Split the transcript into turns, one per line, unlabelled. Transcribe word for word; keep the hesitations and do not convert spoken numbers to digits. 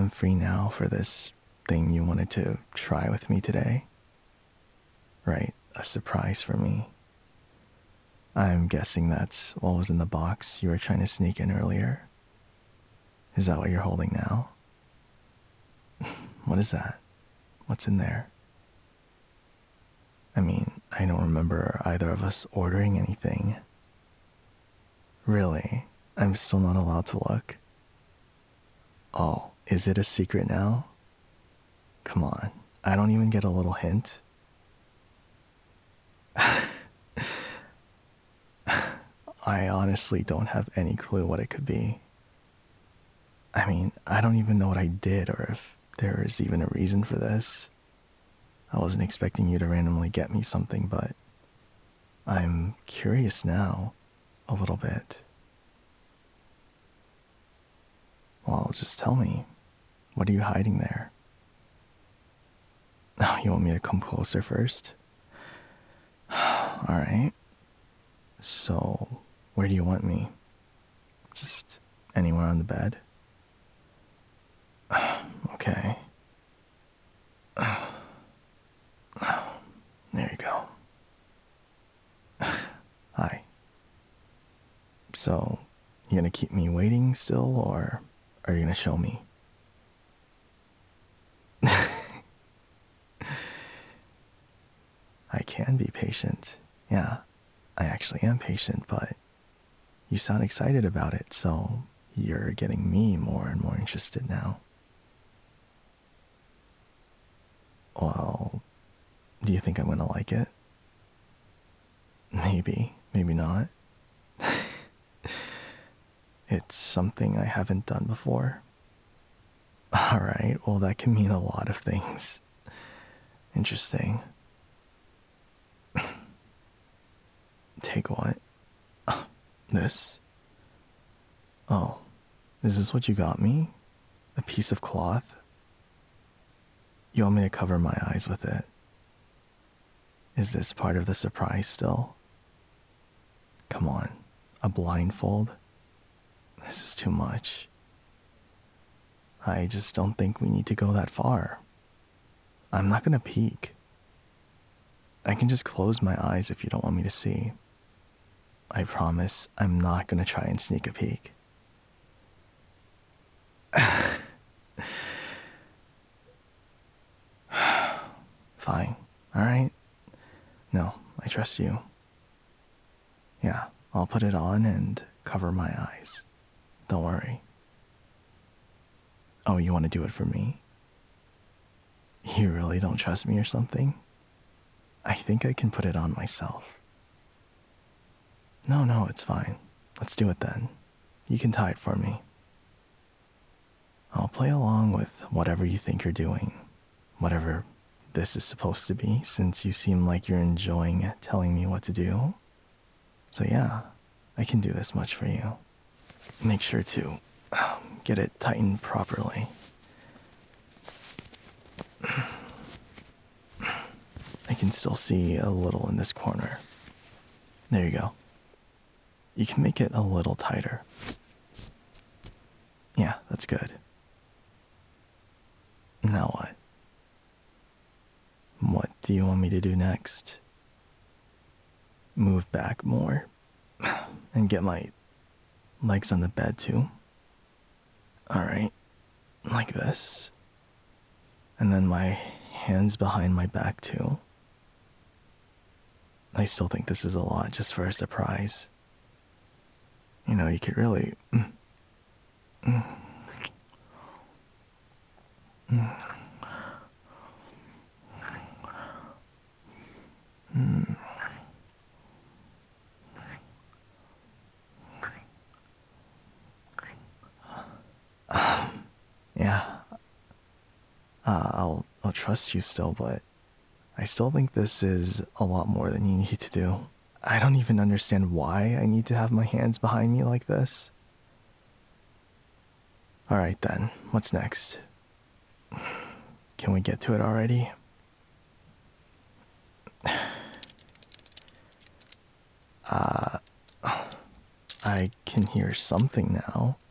I'm free now for this thing you wanted to try with me today. Right, a surprise for me. I'm guessing that's what was in the box you were trying to sneak in earlier. Is that what you're holding now? What is that? What's in there? I mean, I don't remember either of us ordering anything. Really? I'm still not allowed to look? Oh, is it a secret now? Come on, I don't even get a little hint. I honestly don't have any clue what it could be. I mean, I don't even know what I did or if there is even a reason for this. I wasn't expecting you to randomly get me something, but I'm curious now, a little bit. Well, just tell me, what are you hiding there? Oh, you want me to come closer first? Alright, so where do you want me? Just anywhere on the bed? Okay. There you go. Hi. So, you gonna keep me waiting still, or are you gonna show me? I can be patient. Yeah, I actually am patient, but you sound excited about it, so you're getting me more and more interested now. Well, do you think I'm gonna like it? Maybe, maybe not. It's something I haven't done before. Alright, well, that can mean a lot of things. Interesting. Take what? This? Oh, is this what you got me? A piece of cloth? You want me to cover my eyes with it? Is this part of the surprise still? Come on, a blindfold? This is too much. I just don't think we need to go that far. I'm not gonna peek. I can just close my eyes if you don't want me to see. I promise I'm not gonna try and sneak a peek. Fine, alright? No, I trust you. Yeah, I'll put it on and cover my eyes. Don't worry. Oh, you want to do it for me? You really don't trust me or something? I think I can put it on myself. No, no, it's fine. Let's do it then. You can tie it for me. I'll play along with whatever you think you're doing. Whatever this is supposed to be, since you seem like you're enjoying telling me what to do. So, yeah, I can do this much for you. Make sure to um, get it tightened properly. I can still see a little in this corner. There you go. You can make it a little tighter. Yeah, that's good. Now what? What do you want me to do next? Move back more and get my legs on the bed too. Alright, like this. And then my hands behind my back too. I still think this is a lot just for a surprise. You know, you could really. Mm, mm, mm, mm. Yeah, uh, I'll I'll trust you still, but I still think this is a lot more than you need to do. I don't even understand why I need to have my hands behind me like this. All right then, what's next? Can we get to it already? Uh, I can hear something now.